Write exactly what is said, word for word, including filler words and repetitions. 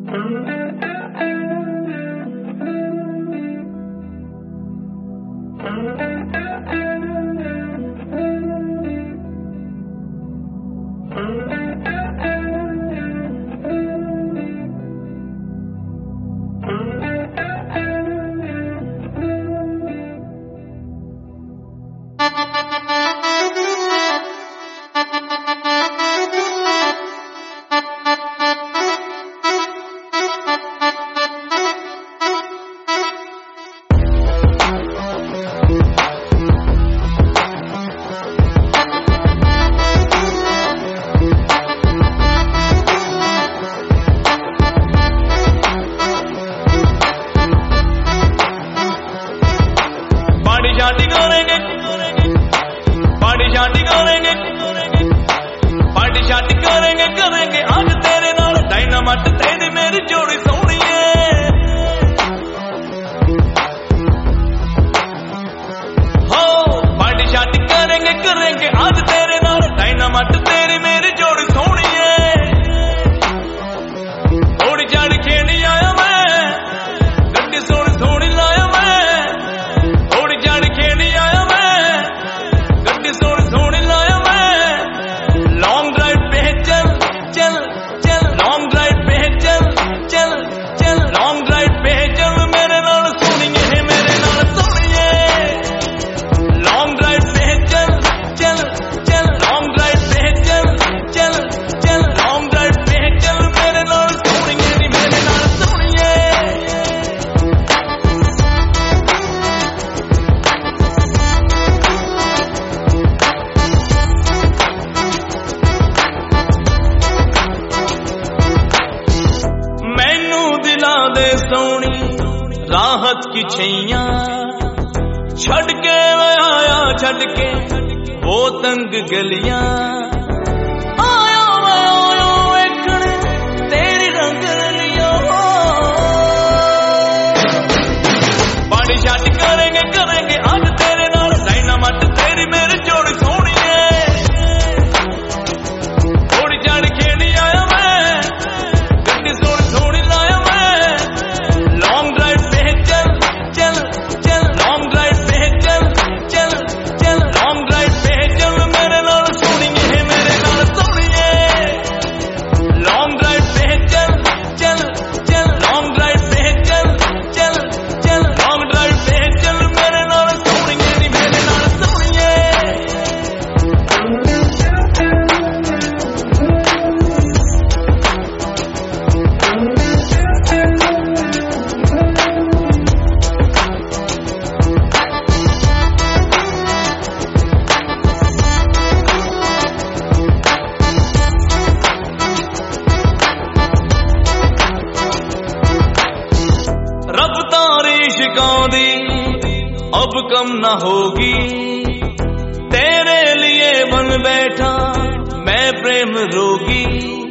शादी करेंगे, पार्टी शादी करेंगे, पार्टी शादी करेंगे करेंगे आज तेरे नाल डायनामाइट तेरी मेरी जोड़ी सोनी है। हो पार्टी शादी करेंगे करेंगे आज तेरे नाल डायनामाइट तेरी मेरी जोड़ी सोनी है। थोड़ी जाड़ी खेड़ी आया मैं, गड्डी सोनी सोनी लाया मैं, खेड़ी आया मैं, गड्डी सोनी सोनी लाया मैं। लॉन्ग ड्राइव पे चल चल चल, लॉन्ग ड्राइव पे चल चल चल, लॉन्ग ड्राइव पे चल मेरे नाल सोनिए है, मेरे नाल सोनिए। लॉन्ग ड्राइव पे चल चल चल, लॉन्ग ड्राइव पे चल चल चल, लॉन्ग ड्राइव पे चल मेरे नाल सोनिए नी, मेरे नाल सोनिए। दे सोनी राहत की छैया छड़ के आया, छड़ के वो तंग गलियां आया आया वेखण तेरी रंग लिया। पार्टी शादी करेंगे करेंगे आज तेरे नाल डायनामाइट तेरी मेरी जोड़ी सोनी है। थोड़ी जाड़ी खेड़ी आया मैं, गड्डी सोनी सोनी लाया मैं। लॉन्ग ड्राइव पे चल चल चल, लॉन्ग ड्राइव पे चल चल चल, लॉन्ग ड्राइव पे चल मेरे नाल सोनिए है, मेरे नाल सोनिए। लॉन्ग ड्राइव पे चल चल चल, लॉन्ग ड्राइव पे चल चल चल, लॉन्ग ड्राइव पे चल मेरे नाल सोनिए नी, मेरे नाल सोनिए। रफ्तारी इश्क़ों दी अब कम न होगी, तेरे लिए बन बैठा मैं प्रेम रोगी।